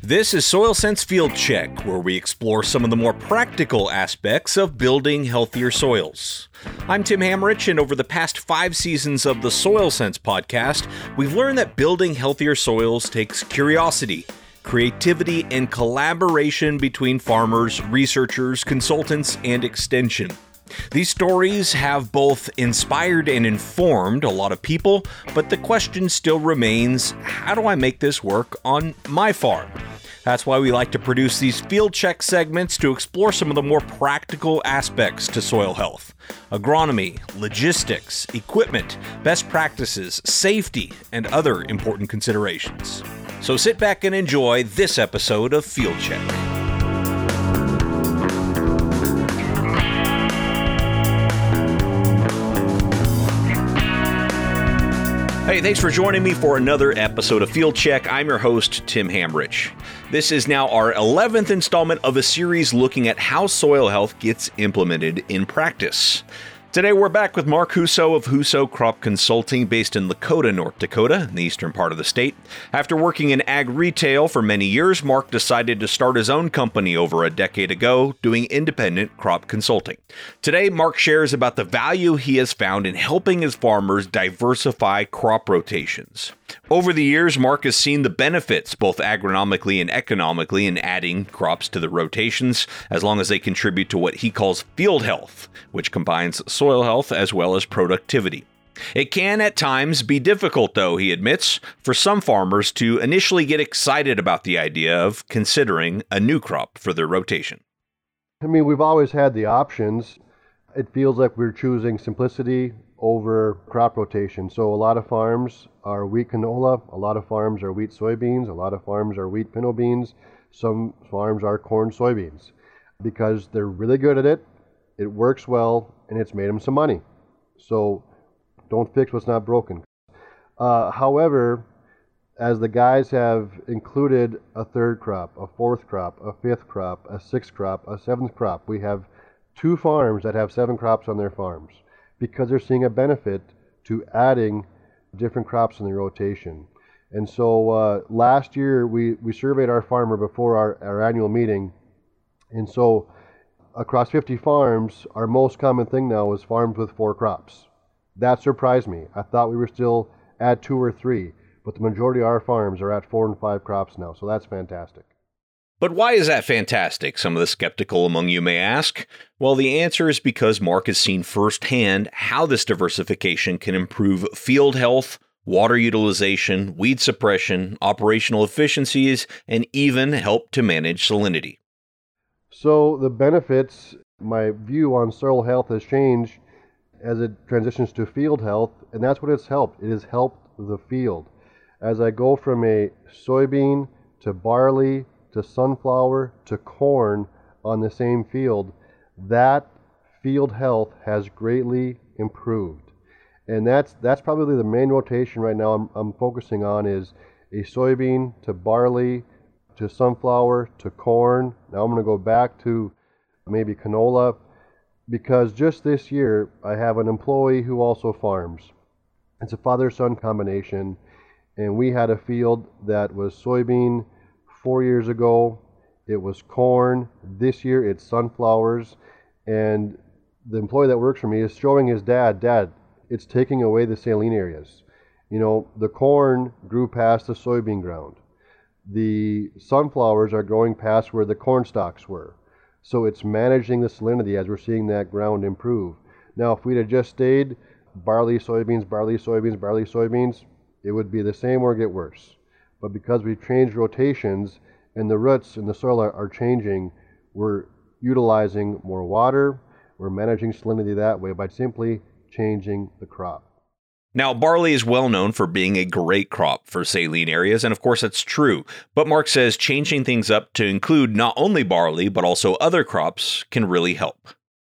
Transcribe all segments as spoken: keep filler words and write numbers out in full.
This is Soil Sense Field Check, where we explore some of the more practical aspects of building healthier soils. I'm Tim Hamrich, and over the past five seasons of the Soil Sense podcast, we've learned that building healthier soils takes curiosity, creativity, and collaboration between farmers, researchers, consultants, and extension. These stories have both inspired and informed a lot of people, but the question still remains, how do I make this work on my farm? That's why we like to produce these field check segments to explore some of the more practical aspects to soil health. Agronomy, logistics, equipment, best practices, safety, and other important considerations. So sit back and enjoy this episode of Field Check. Hey, thanks for joining me for another episode of Field Check. I'm your host, Tim Hamrich. This is now our eleventh installment of a series looking at how soil health gets implemented in practice. Today we're back with Mark Huso of Huso Crop Consulting based in Lakota, North Dakota, in the eastern part of the state. After working in ag retail for many years, Mark decided to start his own company over a decade ago, doing independent crop consulting. Today, Mark shares about the value he has found in helping his farmers diversify crop rotations. Over the years, Mark has seen the benefits, both agronomically and economically, in adding crops to the rotations, as long as they contribute to what he calls field health, which combines soil health as well as productivity. It can at times be difficult, though, he admits, for some farmers to initially get excited about the idea of considering a new crop for their rotation. I mean, we've always had the options. It feels like we're choosing simplicity over crop rotation. So a lot of farms are wheat canola, a lot of farms are wheat soybeans, a lot of farms are wheat pinto beans, some farms are corn soybeans, because they're really good at it, it works well, and it's made them some money. So don't fix what's not broken. Uh, however, as the guys have included a third crop, a fourth crop, a fifth crop, a sixth crop, a seventh crop, we have two farms that have seven crops on their farms, because they're seeing a benefit to adding different crops in the rotation. And so uh, last year we, we surveyed our farmer before our, our annual meeting, and so across fifty farms, our most common thing now is farms with four crops. That surprised me. I thought we were still at two or three, but the majority of our farms are at four and five crops now, so that's fantastic. But why is that fantastic, some of the skeptical among you may ask? Well, the answer is because Mark has seen firsthand how this diversification can improve field health, water utilization, weed suppression, operational efficiencies, and even help to manage salinity. So the benefits, my view on soil health has changed as it transitions to field health, and that's what it's helped. It has helped the field. As I go from a soybean to barley, to sunflower, to corn on the same field, that field health has greatly improved. And that's that's probably the main rotation right now I'm, I'm focusing on is a soybean to barley, to sunflower, to corn. Now I'm going to go back to maybe canola, because just this year I have an employee who also farms. It's a father-son combination, and we had a field that was soybean. Four years ago, it was corn. This year, it's sunflowers. And the employee that works for me is showing his dad, Dad, it's taking away the saline areas. You know, the corn grew past the soybean ground. The sunflowers are growing past where the corn stalks were. So it's managing the salinity as we're seeing that ground improve. Now, if we'd have just stayed barley, soybeans, barley, soybeans, barley, soybeans, it would be the same or get worse. But because we've changed rotations and the roots in the soil are, are changing, we're utilizing more water, we're managing salinity that way by simply changing the crop. Now, barley is well known for being a great crop for saline areas, and of course that's true. But Mark says changing things up to include not only barley, but also other crops can really help.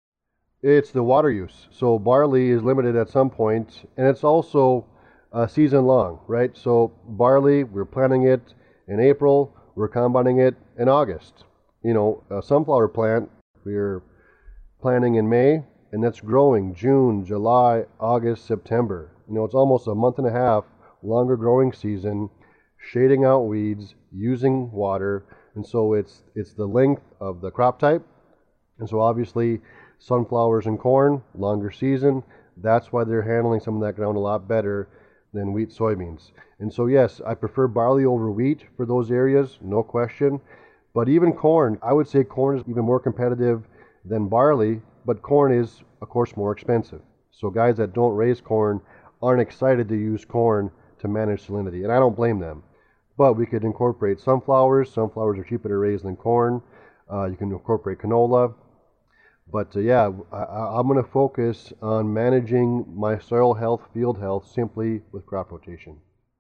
It's the water use. So barley is limited at some point, and it's also Uh, season long, right? So barley, we're planting it in April, we're combining it in August. You know, a sunflower plant, we're planting in May, and that's growing June, July, August, September. You know, it's almost a month and a half longer growing season shading out weeds, using water, and so it's it's the length of the crop type. And so obviously sunflowers and corn, longer season, that's why they're handling some of that ground a lot better than wheat, soybeans. And so yes, I prefer barley over wheat for those areas, no question. But even corn, I would say corn is even more competitive than barley, but corn is, of course, more expensive. So guys that don't raise corn aren't excited to use corn to manage salinity, and I don't blame them. But we could incorporate sunflowers. Sunflowers are cheaper to raise than corn. Uh, you can incorporate canola. But uh, yeah, I, I'm going to focus on managing my soil health, field health, simply with crop rotation.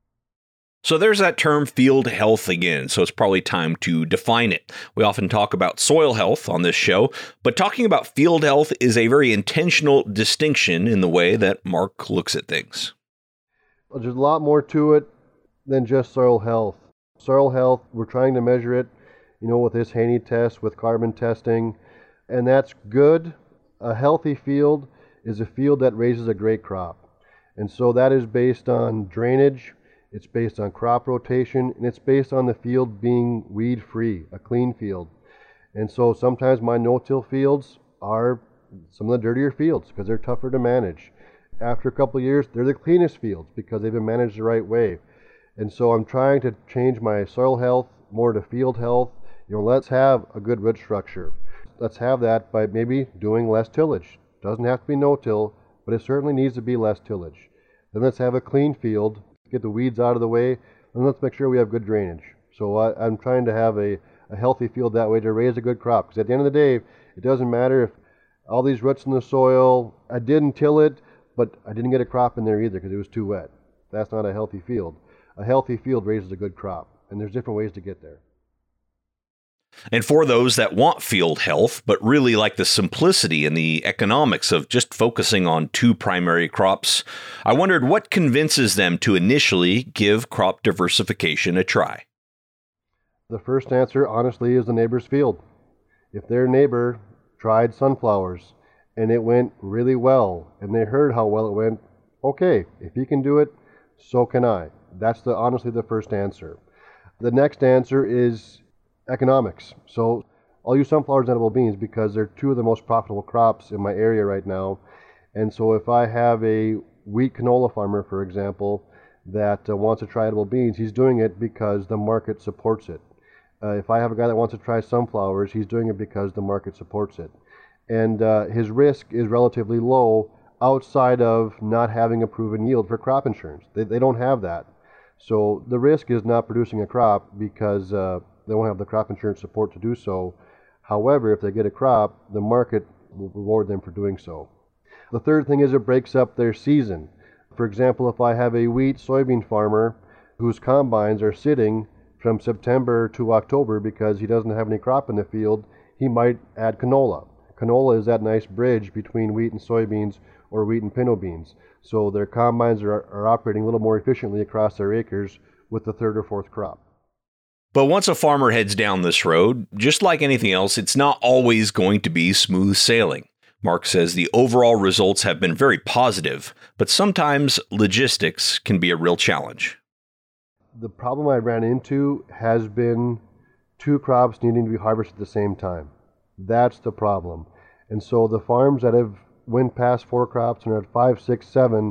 So there's that term field health again, so it's probably time to define it. We often talk about soil health on this show, but talking about field health is a very intentional distinction in the way that Mark looks at things. Well, there's a lot more to it than just soil health. Soil health, we're trying to measure it, you know, with this Haney test, with carbon testing, and that's good. A healthy field is a field that raises a great crop. And so that is based on drainage, it's based on crop rotation, and it's based on the field being weed-free, a clean field. And so sometimes my no-till fields are some of the dirtier fields because they're tougher to manage. After a couple of years, they're the cleanest fields because they've been managed the right way. And so I'm trying to change my soil health more to field health. You know, let's have a good root structure. Let's have that by maybe doing less tillage. Doesn't have to be no-till, but it certainly needs to be less tillage. Then let's have a clean field, get the weeds out of the way, and let's make sure we have good drainage. So I, I'm trying to have a, a healthy field that way to raise a good crop. Because at the end of the day, it doesn't matter if all these roots in the soil, I didn't till it, but I didn't get a crop in there either because it was too wet. That's not a healthy field. A healthy field raises a good crop, and there's different ways to get there. And for those that want field health, but really like the simplicity and the economics of just focusing on two primary crops, I wondered what convinces them to initially give crop diversification a try. The first answer, honestly, is the neighbor's field. If their neighbor tried sunflowers and it went really well, and they heard how well it went, okay, if he can do it, so can I. That's the honestly the first answer. The next answer is economics. So I'll use sunflowers and edible beans because they're two of the most profitable crops in my area right now. And so if I have a wheat canola farmer, for example, that uh, wants to try edible beans, he's doing it because the market supports it. Uh, if I have a guy that wants to try sunflowers, he's doing it because the market supports it. And uh, his risk is relatively low outside of not having a proven yield for crop insurance. They, they don't have that. So the risk is not producing a crop because uh, they won't have the crop insurance support to do so. However, if they get a crop, the market will reward them for doing so. The third thing is it breaks up their season. For example, if I have a wheat soybean farmer whose combines are sitting from September to October because he doesn't have any crop in the field, he might add canola. Canola is that nice bridge between wheat and soybeans or wheat and pinto beans. So their combines are, are operating a little more efficiently across their acres with the third or fourth crop. But once a farmer heads down this road, just like anything else, it's not always going to be smooth sailing. Mark says the overall results have been very positive, but sometimes logistics can be a real challenge. The problem I ran into has been two crops needing to be harvested at the same time. That's the problem. And so the farms that have went past four crops and are at five, six, seven,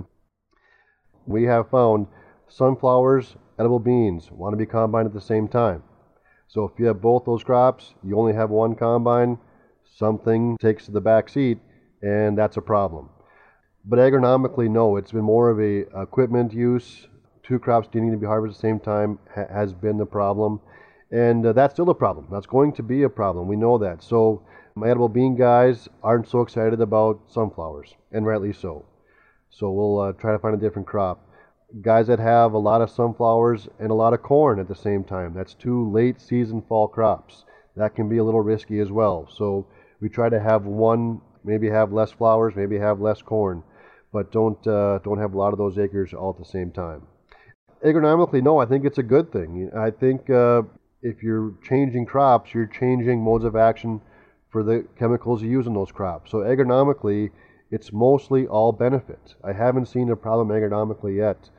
we have found sunflowers, edible beans want to be combined at the same time. So if you have both those crops, you only have one combine, something takes the back seat, and that's a problem. But agronomically, no, it's been more of a equipment use. Two crops needing to be harvested at the same time ha- has been the problem. And uh, that's still a problem. That's going to be a problem. We know that. So my edible bean guys aren't so excited about sunflowers, and rightly so. So we'll uh, try to find a different crop. Guys that have a lot of sunflowers and a lot of corn at the same time, that's two late season fall crops. That can be a little risky as well. So we try to have one, maybe have less flowers, maybe have less corn, but don't uh, don't have a lot of those acres all at the same time. Agronomically, no, I think it's a good thing. I think uh, if you're changing crops, you're changing modes of action for the chemicals you use in those crops. So agronomically, it's mostly all benefit. I haven't seen a problem agronomically yet.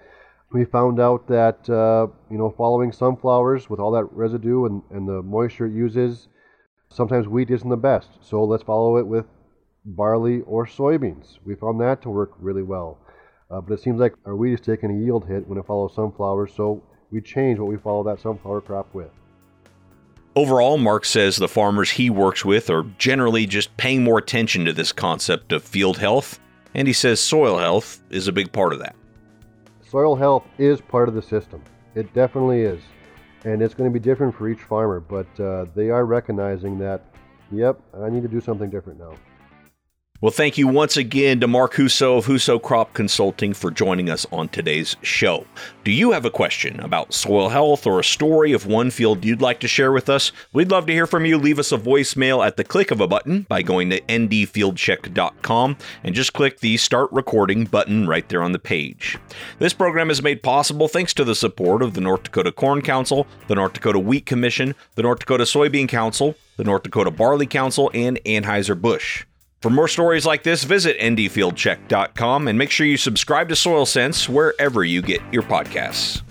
We found out that, uh, you know, following sunflowers with all that residue and, and the moisture it uses, sometimes wheat isn't the best. So let's follow it with barley or soybeans. We found that to work really well. Uh, but it seems like our wheat is taking a yield hit when it follows sunflowers, so we change what we follow that sunflower crop with. Overall, Mark says the farmers he works with are generally just paying more attention to this concept of field health, and he says soil health is a big part of that. Soil health is part of the system. It definitely is. And it's going to be different for each farmer, but uh, they are recognizing that, yep, I need to do something different now. Well, thank you once again to Mark Huso of Huso Crop Consulting for joining us on today's show. Do you have a question about soil health or a story of one field you'd like to share with us? We'd love to hear from you. Leave us a voicemail at the click of a button by going to n d field check dot com and just click the Start Recording button right there on the page. This program is made possible thanks to the support of the North Dakota Corn Council, the North Dakota Wheat Commission, the North Dakota Soybean Council, the North Dakota Barley Council, and Anheuser-Busch. For more stories like this, visit n d field check dot com and make sure you subscribe to Soil Sense wherever you get your podcasts.